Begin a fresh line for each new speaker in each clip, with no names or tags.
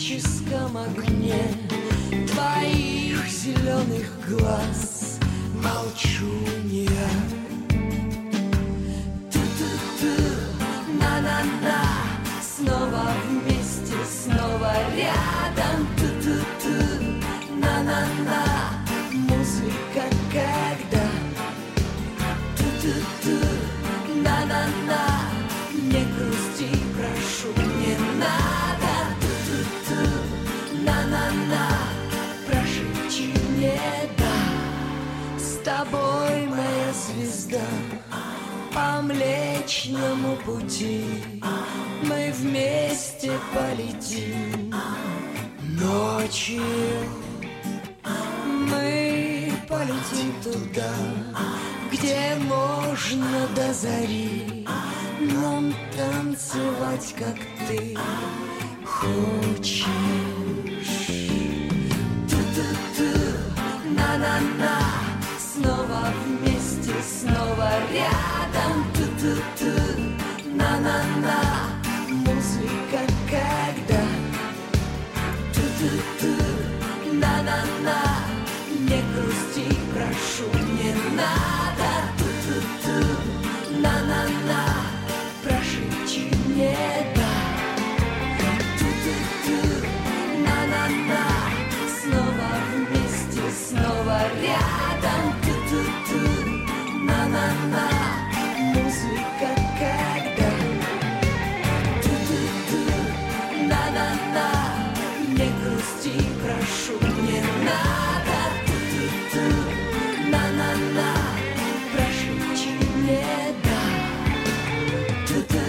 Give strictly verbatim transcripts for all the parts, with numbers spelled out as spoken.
В огне твоих зеленых глаз молчу не я. Ту-ту-ту, на-на-на, снова вместе, снова рядом. Ту-ту-ту, на-на-на, музыка когда. Ту-ту-ту, на-на-на, не грусти, прошу, не надо. На-на-на, прошепчи мне, да. С тобой, моя звезда, по Млечному пути мы вместе полетим. Ночью мы полетим туда, где можно до зари нам танцевать, как ты хочешь. Ту-ту-ту, на-на-на, снова вместе, снова рядом. Ту-ту-ту, на-на-на, музыка когда. Ту-ту-ту, на-на-на, не грусти, прошу, не надо. Ту-ту-ту, на-на-на, прошепчи мне, да. Снова рядом, ту-ту-ту, на-на-на, музыка когда. Ту-ту-ту, на-на-на, не грусти, прошу, не надо. Ту-ту-ту, на-на-на, прошепчи мне, да.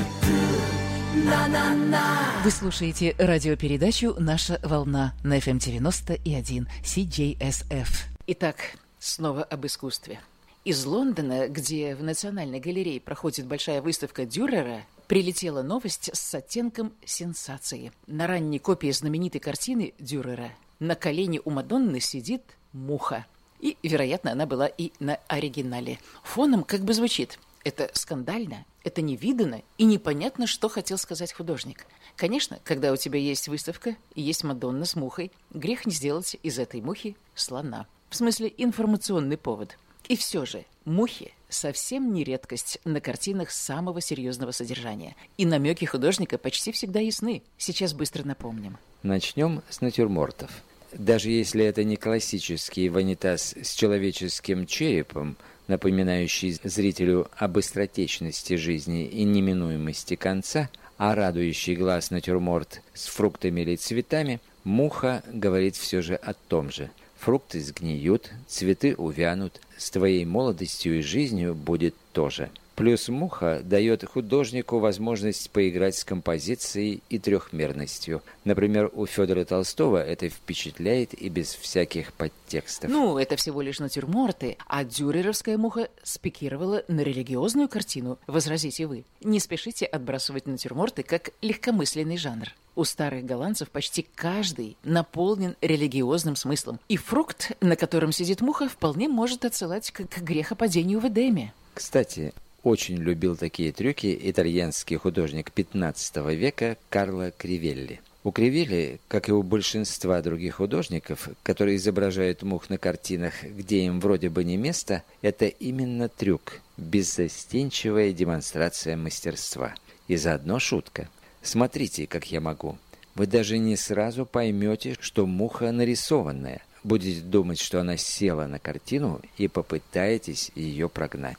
Ту-ту-ту, на-на-на.
Вы слушаете радиопередачу «Наша волна» на эф эм девяносто и один си джей эс эф. Итак, снова об искусстве. Из Лондона, где в Национальной галерее проходит большая выставка Дюрера, прилетела новость с оттенком сенсации. На ранней копии знаменитой картины Дюрера на колене у Мадонны сидит муха. И, вероятно, она была и на оригинале. Фоном как бы звучит: это скандально, это невиданно и непонятно, что хотел сказать художник. Конечно, когда у тебя есть выставка и есть Мадонна с мухой, грех не сделать из этой мухи слона. В смысле, информационный повод. И все же, мухи совсем не редкость на картинах самого серьезного содержания. И намеки художника почти всегда ясны. Сейчас быстро напомним.
Начнем с натюрмортов. Даже если это не классический ванитас с человеческим черепом, напоминающий зрителю об быстротечности жизни и неминуемости конца, а радующий глаз натюрморт с фруктами или цветами, муха говорит все же о том же. Фрукты сгниют, цветы увянут, с твоей молодостью и жизнью будет то же. Плюс муха дает художнику возможность поиграть с композицией и трехмерностью. Например, у Федора Толстого это впечатляет и без всяких подтекстов.
Ну, это всего лишь натюрморты, а дюреровская муха спикировала на религиозную картину, возразите вы. Не спешите отбрасывать натюрморты как легкомысленный жанр. У старых голландцев почти каждый наполнен религиозным смыслом. И фрукт, на котором сидит муха, вполне может отсылать к, к грехопадению в Эдеме.
Кстати, очень любил такие трюки итальянский художник пятнадцатого века Карло Кривелли. У Кривелли, как и у большинства других художников, которые изображают мух на картинах, где им вроде бы не место, это именно трюк, беззастенчивая демонстрация мастерства. И заодно шутка. Смотрите, как я могу. Вы даже не сразу поймете, что муха нарисованная. Будете думать, что она села на картину, и попытаетесь ее прогнать.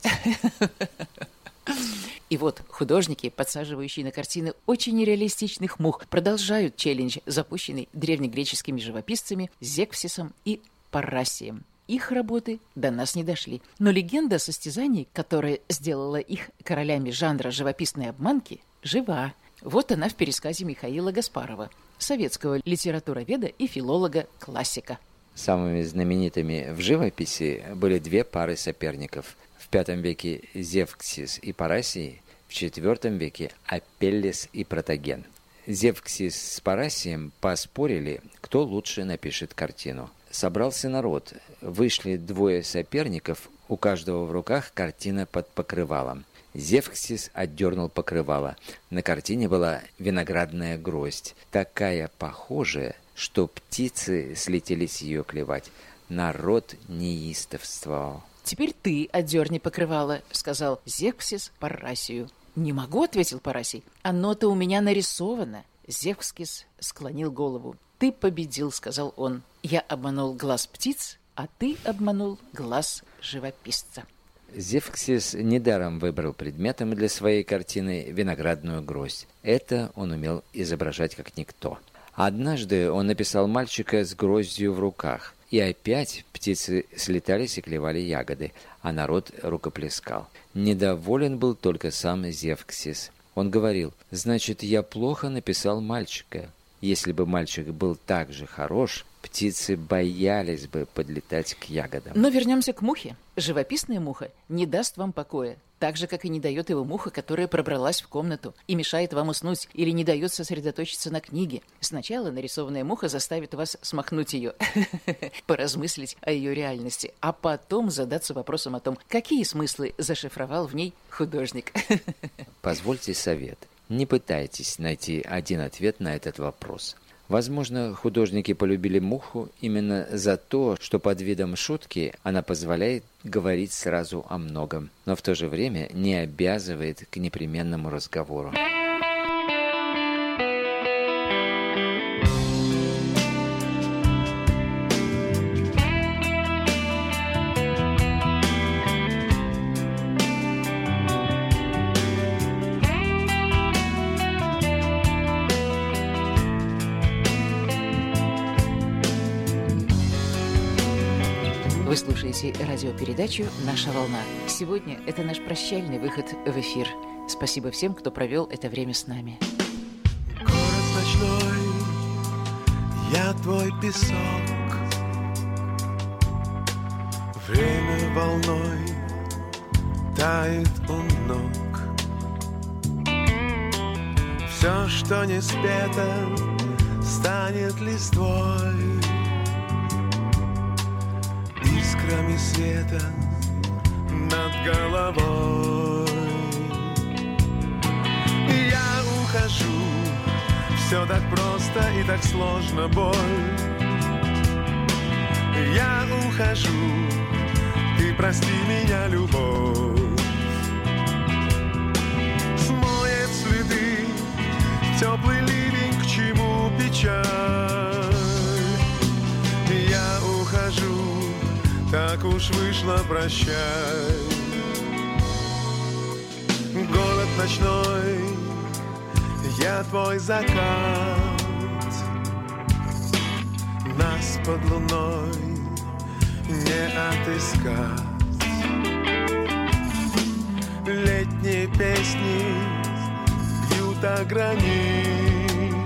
И вот художники, подсаживающие на картины очень нереалистичных мух, продолжают челлендж, запущенный древнегреческими живописцами Зевксисом и Паррасием. Их работы до нас не дошли. Но легенда состязаний, которая сделала их королями жанра живописной обманки, жива. Вот она в пересказе Михаила Гаспарова, советского литературоведа и филолога-классика.
Самыми знаменитыми в живописи были две пары соперников. В пятом веке Зевксис и Парасий, в четвертом веке Апеллес и Протаген. Зевксис с Парасием поспорили, кто лучше напишет картину. Собрался народ, вышли двое соперников, у каждого в руках картина под покрывалом. Зевксис отдернул покрывало. На картине была виноградная гроздь, такая похожая, что птицы слетелись ее клевать. Народ неистовствовал.
«Теперь ты отдерни покрывало», — сказал Зевксис Парасию. «Не могу», — ответил Парасий. «Оно-то у меня нарисовано». Зевксис склонил голову. «Ты победил», — сказал он. «Я обманул глаз птиц, а ты обманул глаз живописца».
Зевксис недаром выбрал предметом для своей картины виноградную гроздь. Это он умел изображать как никто. Однажды он написал мальчика с гроздью в руках, и опять птицы слетались и клевали ягоды, а народ рукоплескал. Недоволен был только сам Зевксис. Он говорил: «Значит, я плохо написал мальчика. Если бы мальчик был так же хорош, птицы боялись бы подлетать к ягодам».
Но вернемся к мухе. Живописная муха не даст вам покоя, так же, как и не дает его муха, которая пробралась в комнату и мешает вам уснуть или не дает сосредоточиться на книге. Сначала нарисованная муха заставит вас смахнуть ее, поразмыслить о ее реальности, а потом задаться вопросом о том, какие смыслы зашифровал в ней художник.
Позвольте совет. Не пытайтесь найти один ответ на этот вопрос. Возможно, художники полюбили муху именно за то, что под видом шутки она позволяет говорить сразу о многом, но в то же время не обязывает к непременному разговору.
Вы слушаете радиопередачу «Наша волна». Сегодня это наш прощальный выход в эфир. Спасибо всем, кто провел это время с нами.
Город ночной, я твой песок. Время волной тает у ног. Все, что не спето, станет листвой, искрами света над головой. Я ухожу, все так просто и так сложно, боль. Я ухожу, ты прости меня, любовь. Смоет следы теплый ливень, к чему печаль. Я ухожу, так уж вышло, прощай. Город ночной, я твой закат. Нас под луной не отыскать. Летние песни бьют о гранит.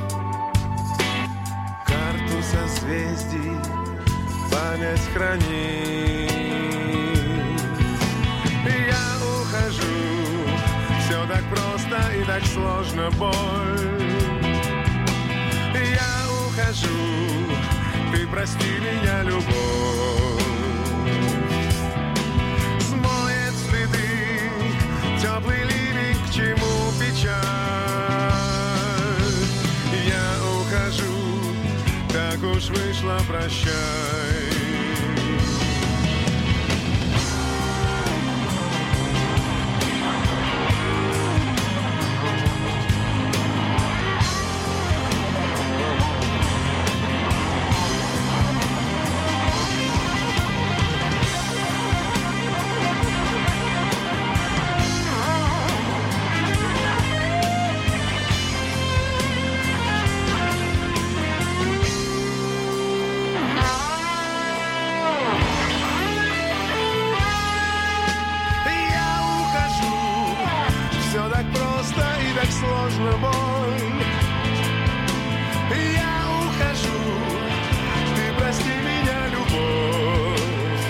Карту созвездий память хранит. Я ухожу, все так просто и так сложно, боль. Я ухожу, ты прости меня, любовь. Смоет следы теплый ливень, к чему печаль. Я ухожу, так уж вышло, прощай. Сложно, боль. Я ухожу, ты прости меня, любовь.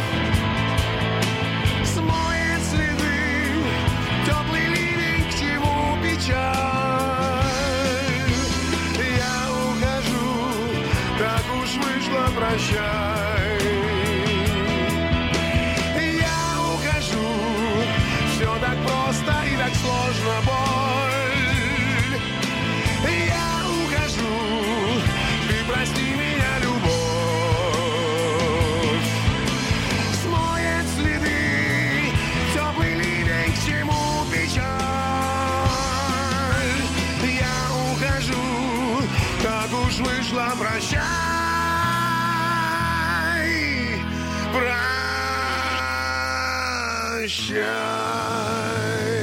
Смоет следы теплый ливень, к чему печаль. Я ухожу, так уж вышло, прощай. Я ухожу, все так просто уж вышла, прощай, прощай.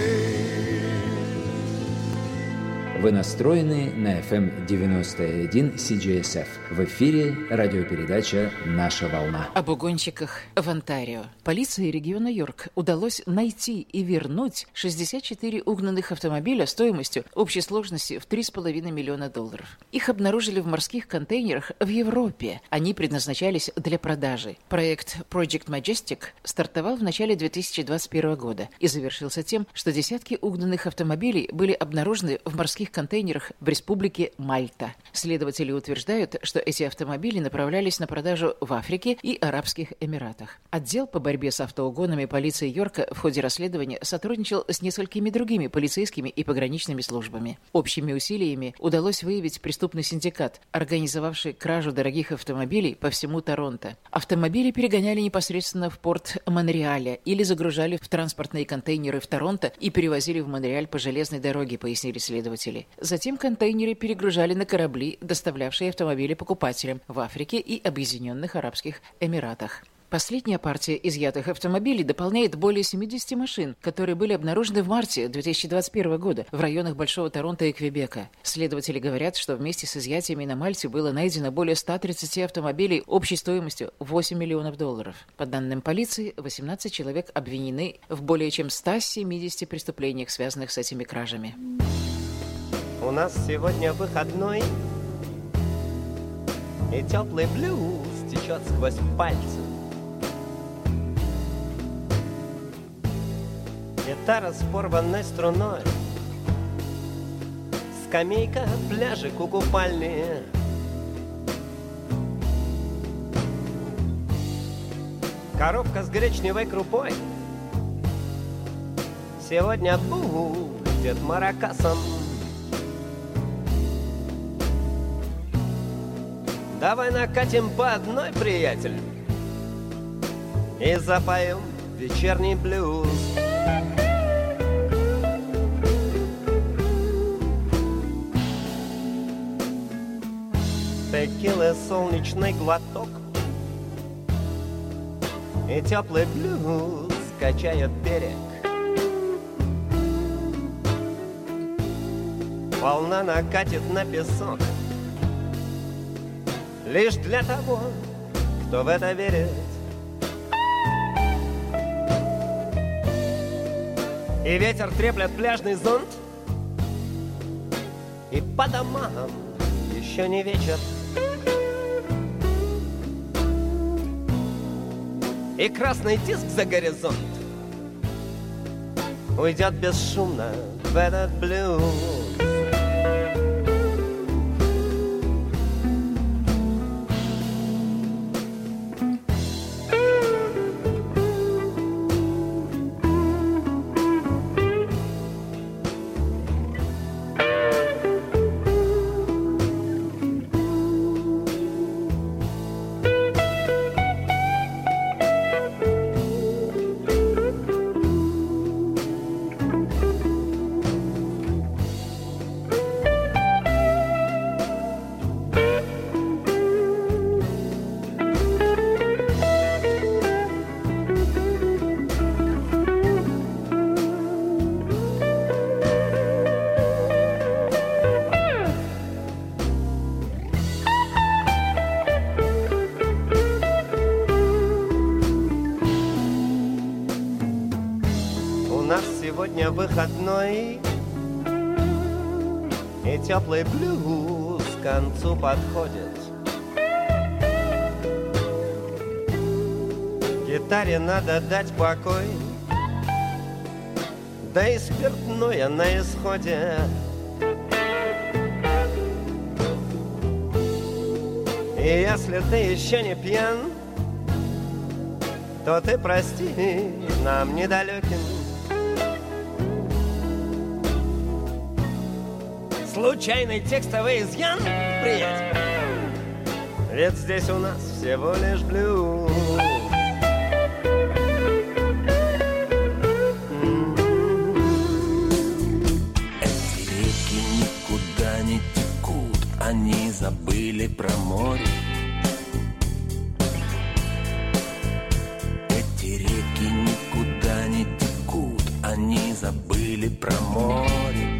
Вы настроены на эф эм девяносто один си джей эс эф. В эфире радиопередача «Наша волна».
Об угонщиках в Онтарио. Полиции региона Йорк удалось найти и вернуть шестьдесят четыре угнанных автомобиля стоимостью общей сложности в три с половиной миллиона долларов. Их обнаружили в морских контейнерах в Европе. Они предназначались для продажи. Проект Project Majestic стартовал в начале две тысячи двадцать первого года и завершился тем, что десятки угнанных автомобилей были обнаружены в морских контейнерах в Республике Мальта. Следователи утверждают, что эти автомобили направлялись на продажу в Африке и Арабских Эмиратах. Отдел по борьбе с автоугонами полиции Йорка в ходе расследования сотрудничал с несколькими другими полицейскими и пограничными службами. Общими усилиями удалось выявить преступный синдикат, организовавший кражу дорогих автомобилей по всему Торонто. Автомобили перегоняли непосредственно в порт Монреаля или загружали в транспортные контейнеры в Торонто и перевозили в Монреаль по железной дороге, пояснили следователи. Затем контейнеры перегружали на корабли, доставлявшие автомобили покупателям в Африке и Объединенных Арабских Эмиратах. Последняя партия изъятых автомобилей дополняет более семидесяти машин, которые были обнаружены в марте две тысячи двадцать первого года в районах Большого Торонто и Квебека. Следователи говорят, что вместе с изъятиями на Мальте было найдено более ста тридцати автомобилей общей стоимостью восемь миллионов долларов. По данным полиции, восемнадцать человек обвинены в более чем ста семидесяти преступлениях, связанных с этими кражами.
У нас сегодня выходной, и теплый блюз течет сквозь пальцы. Гитара с порванной струной, скамейка, пляжик у купальни. Коробка с гречневой крупой сегодня будет маракасом. Давай накатим по одной, приятель, и запоем вечерний блюз. Текилы, солнечный глоток, и теплый блюз качает берег. Волна накатит на песок, лишь для того, кто в это верит. И ветер треплет пляжный зонт, и по домам еще не вечер. И красный диск за горизонт уйдет бесшумно в этот блюз. Сегодня выходной, и теплый блюз к концу подходит. Гитаре надо дать покой, да и спиртное на исходе. И если ты еще не пьян, то ты прости нам недалеким. Случайный текстовый изъян, приятель, ведь здесь у нас всего лишь блюз.
Эти реки никуда не текут, они забыли забыли про море. Эти реки никуда не текут, они забыли про море.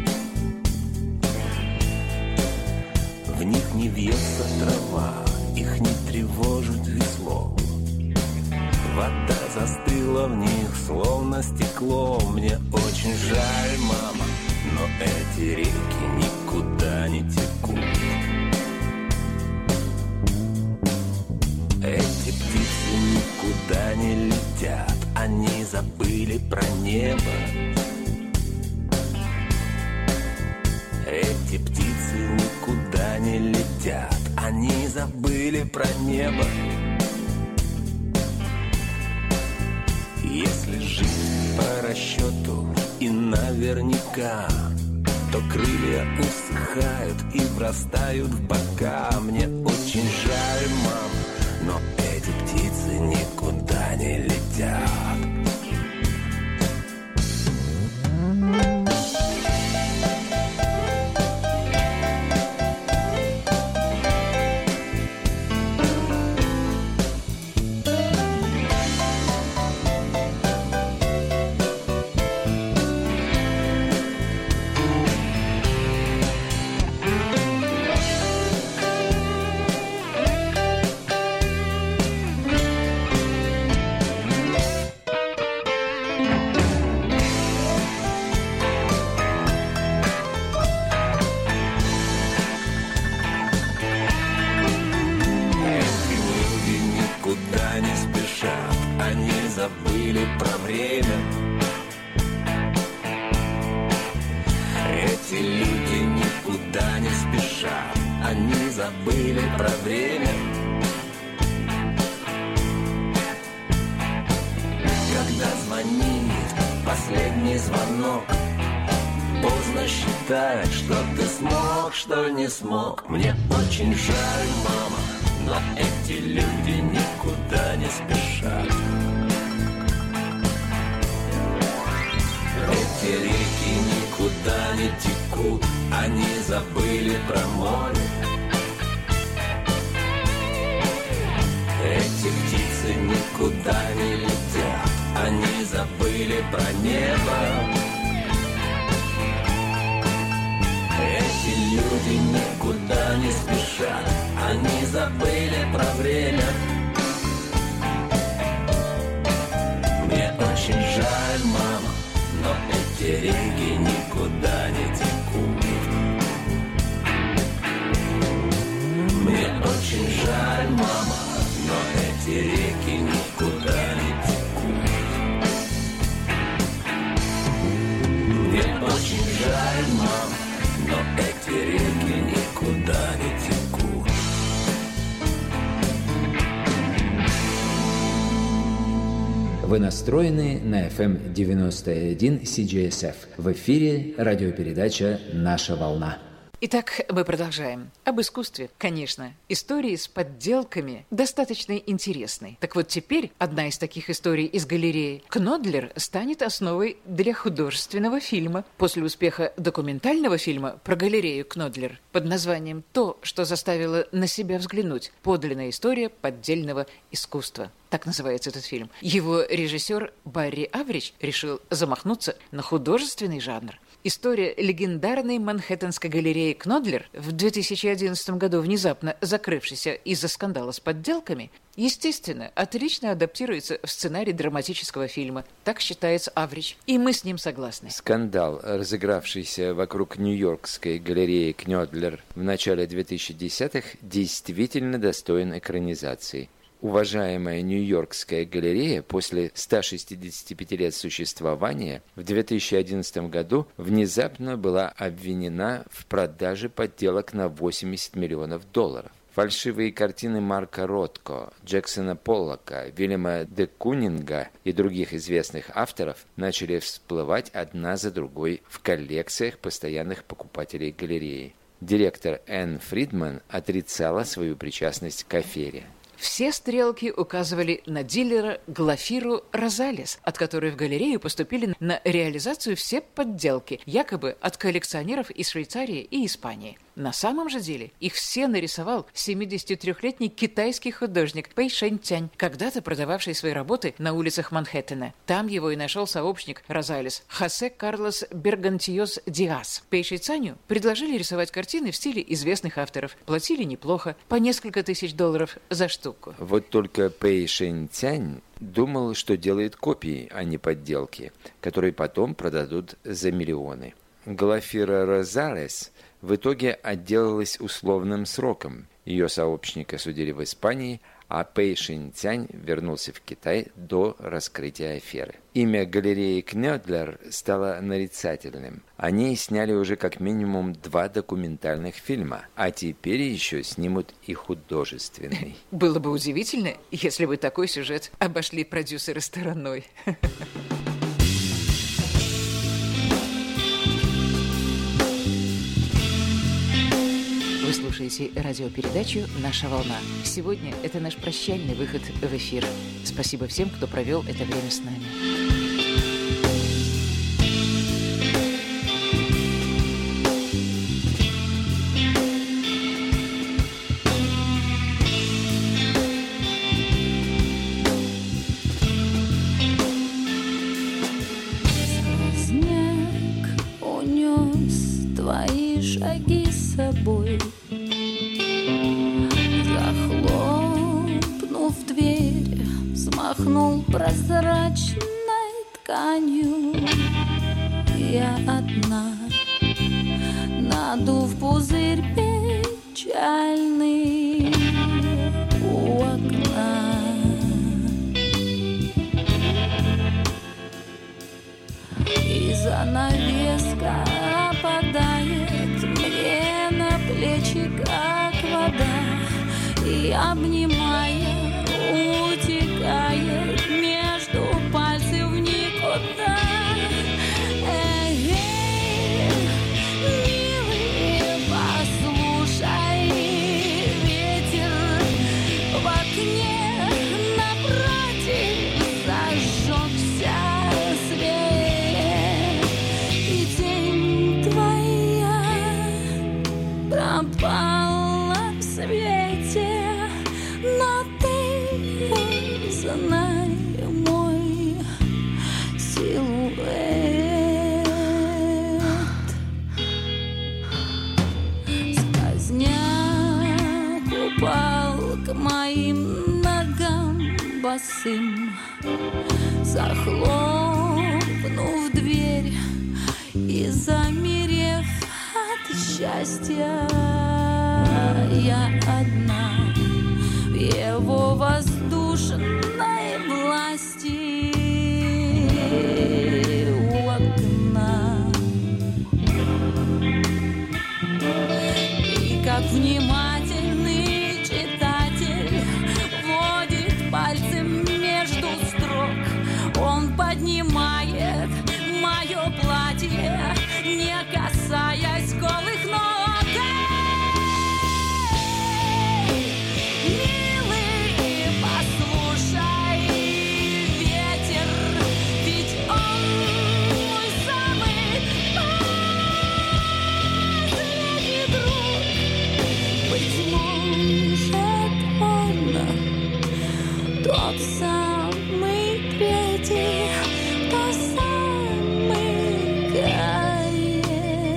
В них не вьется трава, их не тревожит весло. Вода застыла в них, словно стекло. Мне очень жаль, мама, но эти реки никуда не текут. Эти птицы никуда не летят, они забыли про небо. Эти птицы никуда не летят, они забыли про небо. Если жить по расчету и наверняка, то крылья усыхают и врастают в бока. Мне очень жаль, мама, но эти птицы никуда не летят. Смог. Мне очень жаль, мама, но эти люди никуда не спешат. Эти реки никуда не текут, они забыли про море. Эти птицы никуда не летят, они забыли про небо. Эти люди никуда не спешат, они забыли про время. Мне очень жаль, мама, но эти реки никуда не текут. Мне очень жаль, мама, но эти реки никуда не текут. Мне очень жаль, мама, но эти реки никуда не текут.
Вы настроены на эф эм девяносто один си джей эс эф. В эфире радиопередача «Наша волна».
Итак, мы продолжаем. Об искусстве, конечно. Истории с подделками достаточно интересны. Так вот теперь одна из таких историй из галереи Кнодлер станет основой для художественного фильма. После успеха документального фильма про галерею Кнодлер под названием «То, что заставило на себя взглянуть. Подлинная история поддельного искусства». Так называется этот фильм. Его режиссер Барри Аврич решил замахнуться на художественный жанр. История легендарной манхэттенской галереи Кнодлер, в две тысячи одиннадцатом году внезапно закрывшейся из-за скандала с подделками, естественно, отлично адаптируется в сценарий драматического фильма. Так считает Аврич. И мы с ним согласны.
Скандал, разыгравшийся вокруг Нью-Йоркской галереи Кнодлер в начале две тысячи десятых, действительно достоин экранизации. Уважаемая Нью-Йоркская галерея после ста шестидесяти пяти лет существования в две тысячи одиннадцатом году внезапно была обвинена в продаже подделок на восемьдесят миллионов долларов. Фальшивые картины Марка Ротко, Джексона Поллока, Вильяма де Кунинга и других известных авторов начали всплывать одна за другой в коллекциях постоянных покупателей галереи. Директор Энн Фридман отрицала свою причастность к афере.
Все стрелки указывали на дилера Глафиру Розалес, от которой в галерею поступили на реализацию все подделки, якобы от коллекционеров из Швейцарии и Испании. На самом же деле их все нарисовал семидесятитрёхлетний китайский художник Пэй Шэньтянь, когда-то продававший свои работы на улицах Манхэттена. Там его и нашел сообщник Розалес Хосе Карлос Бергантьос Диас. Пэй Шэньтяню предложили рисовать картины в стиле известных авторов. Платили неплохо, по несколько тысяч долларов за штуку.
Вот только Пэй Шэньтянь думал, что делает копии, а не подделки, которые потом продадут за миллионы. Глафира Розалес в итоге отделалась условным сроком. Ее сообщника судили в Испании, а Пэй Шэньтянь вернулся в Китай до раскрытия аферы. Имя галереи Кнёдлер стало нарицательным. О ней сняли уже как минимум два документальных фильма, а теперь еще снимут и художественный.
Было бы удивительно, если бы такой сюжет обошли продюсеры стороной. Вы слушаете радиопередачу «Наша волна». Сегодня это наш прощальный выход в эфир. Спасибо всем, кто провел это время с нами.
Снег унес твои шаги с собой. Захлопнув дверь, взмахнул прозрачной тканью. Я одна, надув пузырь печальный у окна. И занавеска опадает мне на плечи, как вода, и, обнимая, утекает между пальцев в никуда. Эй, милый, послушай, ветер в окне напротив зажегся свет, и тень твоя пропала в свете, но ты знай мой силуэт. Сквозняк упал к моим ногам босым, захлопнув дверь и замерев от счастья. Я одна в его воздушной власти у окна. И как внимательный читатель водит пальцем между строк, он поднимает мое платье, не касаясь голых ног. Тот самый третий, тот самый гает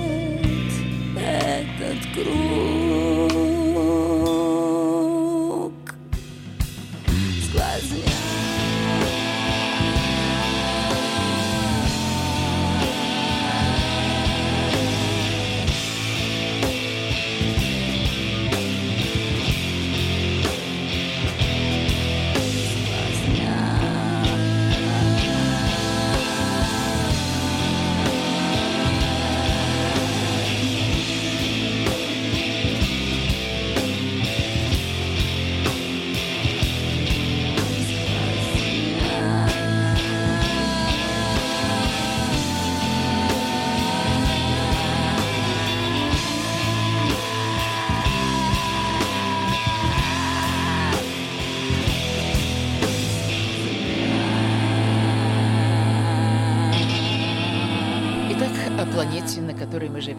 этот круг. Сквозняк.
О планете, на которой мы живем.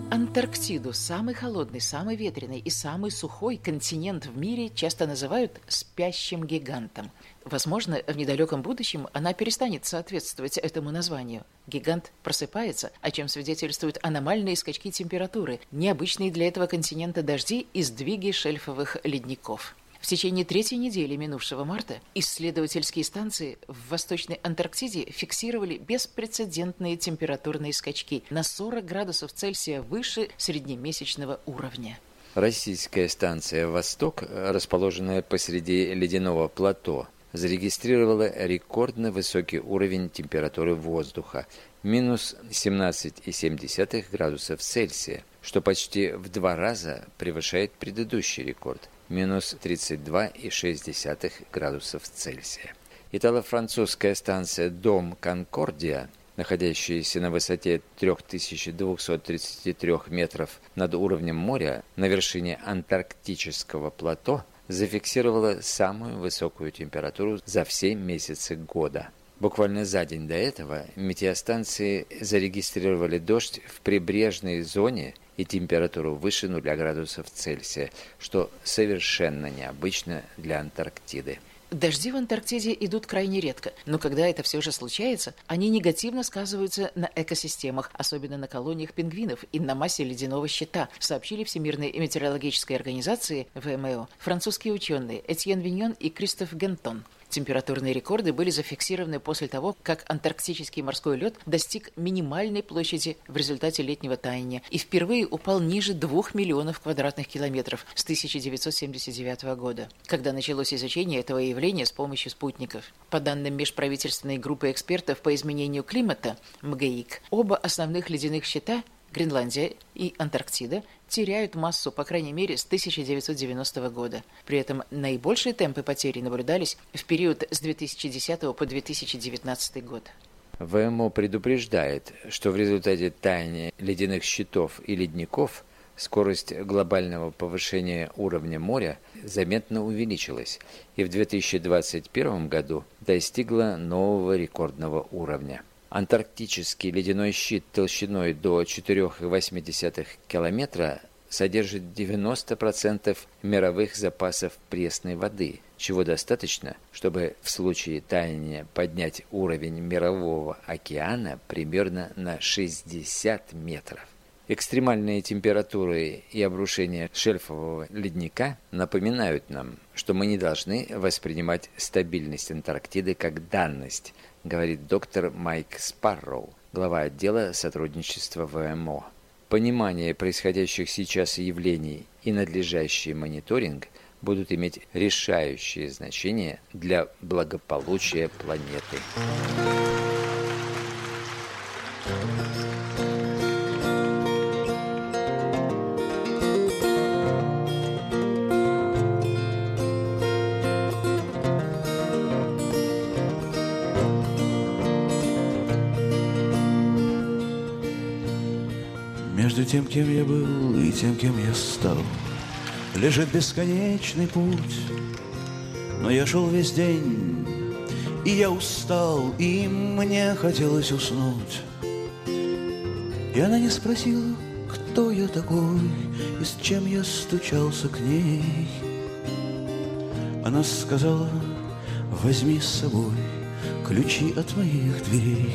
Антарктиду, самый холодный, самый ветреный и самый сухой континент в мире, часто называют спящим гигантом. Возможно, в недалеком будущем она перестанет соответствовать этому названию. Гигант просыпается, о чем свидетельствуют аномальные скачки температуры, необычные для этого континента дожди и сдвиги шельфовых ледников. В течение третьей недели минувшего марта исследовательские станции в Восточной Антарктиде фиксировали беспрецедентные температурные скачки на сорок градусов Цельсия выше среднемесячного уровня.
Российская станция «Восток», расположенная посреди ледяного плато, зарегистрировала рекордно высокий уровень температуры воздуха – минус семнадцать целых семь десятых градусов Цельсия, что почти в два раза превышает предыдущий рекорд – минус тридцать два целых шесть десятых градусов Цельсия. Итало-французская станция «Дом Конкордия», находящаяся на высоте три тысячи двести тридцать три метров над уровнем моря на вершине антарктического плато, зафиксировала самую высокую температуру за все месяцы года. Буквально за день до этого метеостанции зарегистрировали дождь в прибрежной зоне и температуру выше нуля градусов Цельсия, что совершенно необычно для Антарктиды.
Дожди в Антарктиде идут крайне редко, но когда это все же случается, они негативно сказываются на экосистемах, особенно на колониях пингвинов и на массе ледяного щита, сообщили Всемирной метеорологической организации вэ эм о французские ученые Этьен Виньон и Кристоф Гентон. Температурные рекорды были зафиксированы после того, как антарктический морской лед достиг минимальной площади в результате летнего таяния и впервые упал ниже двух миллионов квадратных километров с тысяча девятьсот семьдесят девятого года, когда началось изучение этого явления с помощью спутников. По данным межправительственной группы экспертов по изменению климата эм гэ и си, оба основных ледяных щита – Гренландия и Антарктида теряют массу, по крайней мере, с тысяча девятьсот девяностого года. При этом наибольшие темпы потерь наблюдались в период с две тысячи десятого по две тысячи девятнадцатый год.
вэ эм о предупреждает, что в результате таяния ледяных щитов и ледников скорость глобального повышения уровня моря заметно увеличилась и в две тысячи двадцать первом году достигла нового рекордного уровня. Антарктический ледяной щит толщиной до четыре целых восемь десятых километра содержит девяносто процентов мировых запасов пресной воды, чего достаточно, чтобы в случае таяния поднять уровень мирового океана примерно на шестьдесят метров. Экстремальные температуры и обрушения шельфового ледника напоминают нам, что мы не должны воспринимать стабильность Антарктиды как данность, говорит доктор Майк Спарроу, глава отдела сотрудничества вэ эм о. Понимание происходящих сейчас явлений и надлежащий мониторинг будут иметь решающее значение для благополучия планеты.
Между тем, кем я был, и тем, кем я стал, лежит бесконечный путь. Но я шел весь день, и я устал, и мне хотелось уснуть. И она не спросила, кто я такой, и с чем я стучался к ней. Она сказала: возьми с собой ключи от моих дверей.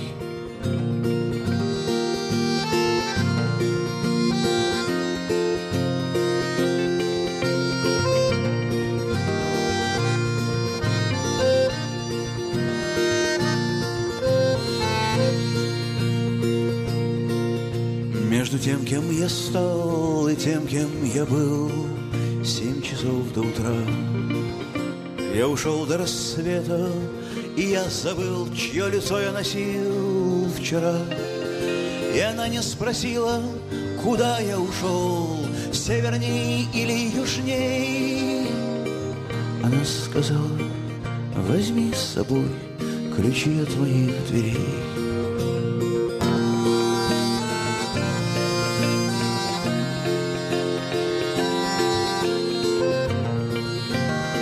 Между тем, кем я стал, и тем, кем я был, семь часов до утра. Я ушел до рассвета, и я забыл, чье лицо я носил вчера. И она не спросила, куда я ушел, северней или южней. Она сказала: возьми с собой ключи от моих дверей.